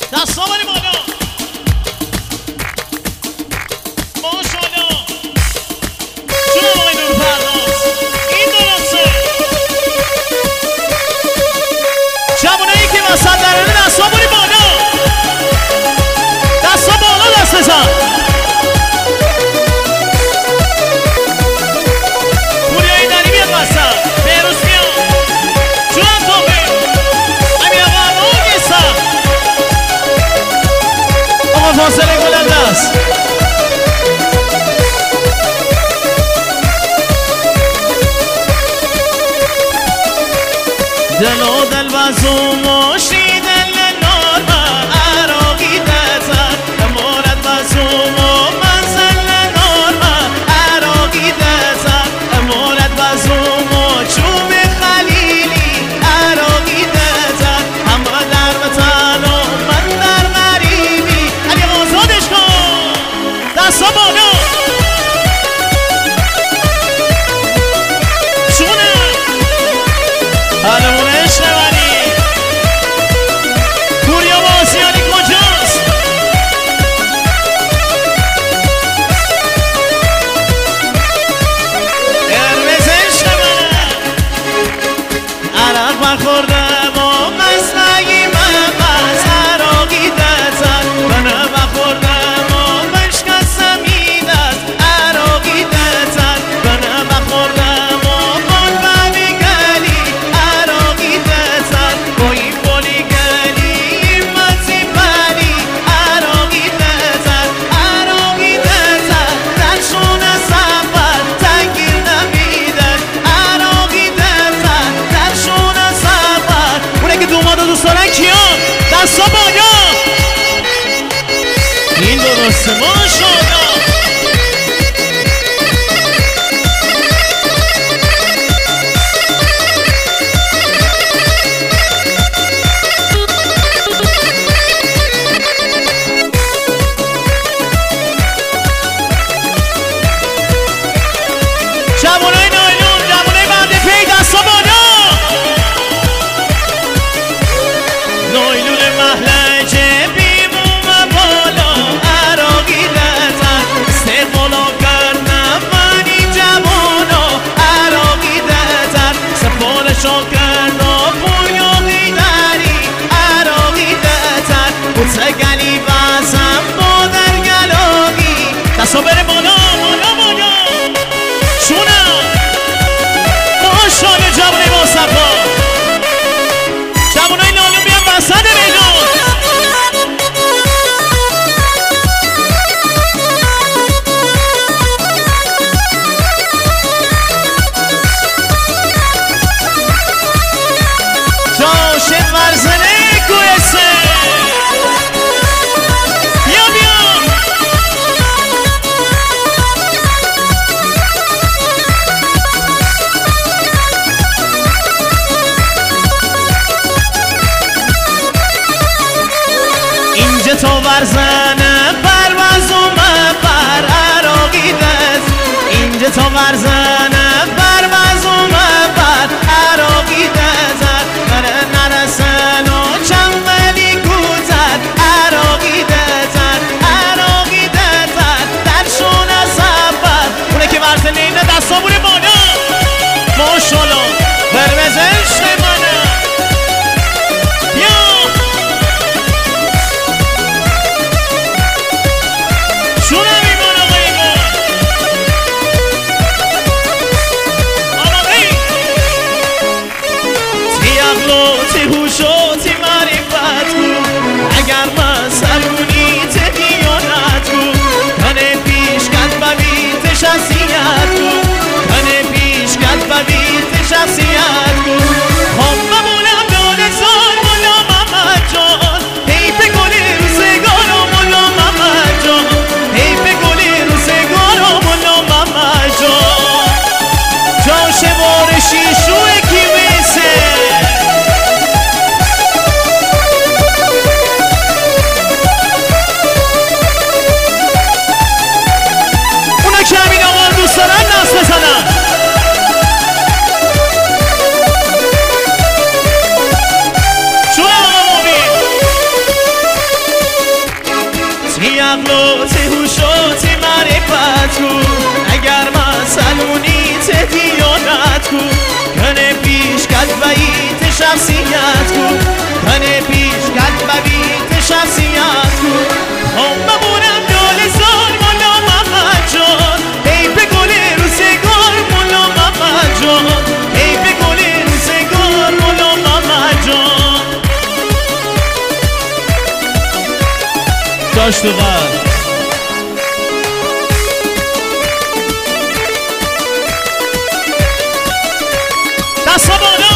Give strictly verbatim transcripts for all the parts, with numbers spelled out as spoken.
دستا باری بالا ماشاءالله جناب آقای نور پرداز این درسته جوانایی که وسط درنه دستا باری بالا دستا بالا دست بزن پوریایی داری بیاد وسط بهروز میاد جناب توفیق امیر آقا آقا نیستم آقا فاصله بلند است دل و دل بازو ماشی دل نارما عراقی دزد امارت بازو منزل نارما عراقی دزد امارت بازو چوب خلیلی عراقی دزد همه در وطن و من در غریبی علی آزادش کن دستا بالا حالمون عشق منی پوریا بازیانی کجاست قرمز عشق من عرق برخوردم و مسلقی من بس عراقی دزد من بخوردم و مشکستم این دست عراقی دزد من بخوردم و قلبمی گلی عراقی دزد با این بولی گلی مزی بلی عراقی دزد عراقی دزد در شون سفر تنگیر نمیدن عراقی دزد در شون سفر اونه که دوماد و دوست دارن کیان دستا بالا این درسته ماشاءالله جوانای نایلون جوانای بعد پی دستا بالا نایلون محلجه بیموم بالا عراقی دزد استقبالا کردم منی جوانا عراقی دزد سفالشا کردم پویاقی داری عراقی دزد بوسه گلی بزم مادر گلاقی دستا بره بالا بالا بالا شونم ماشاءالله جوانای با صفا جوانای نالون بیان وسط میدون جاشن ورزنه کویسه بیا بیا اینجا تو ورزنه پرواز اومه پر عراقی دست اینجا تو ورزنه پرواز اومه پر عراقی دست بره نرسن و چند ولی کوزد عراقی دست عراقی دست در شون سفر اونه که ورزنه اینه دستا بوره بالا ماشاءالله قرمز عشق منه بیا شونم ایمان آقا ایمان عقل و تی هوش و تی معرفت کو اگر مسئلونی تی دیانت کو کنه پیش قلبی شخصیت کو کنه پیش قلبی شخصیت کو هم بمونم دول زار مولا محمد جان ای به گل روزگار مولا محمد جان ای به گل روزگار مولا محمد جان داشت و قلب دست بالا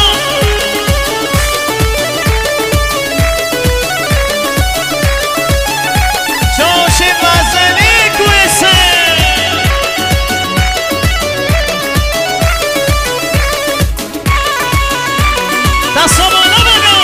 جوش غزلی کویسه دست بالا بگو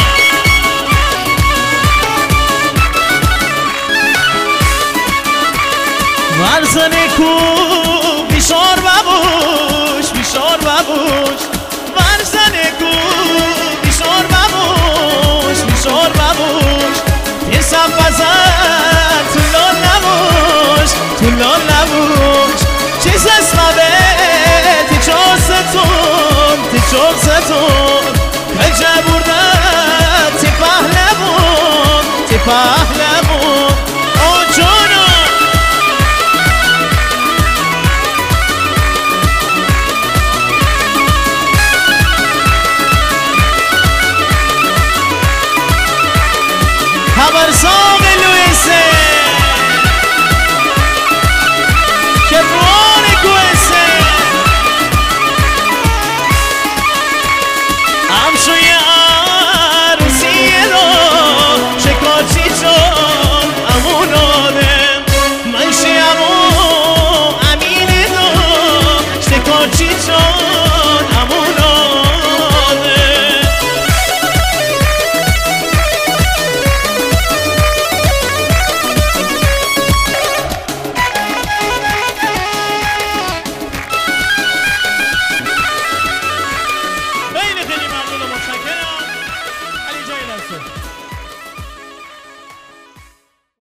ورزنه کو بیشار ببوش بیشار ببوش ورزنه کو بیشار ببوش بیشار ببوش این سب بزن طولان نبوش طولان نبوش چیز اسمه تی چوستون تی چوستون کجا بردن تی پهلمون تی پهلمون او جونو خبرسان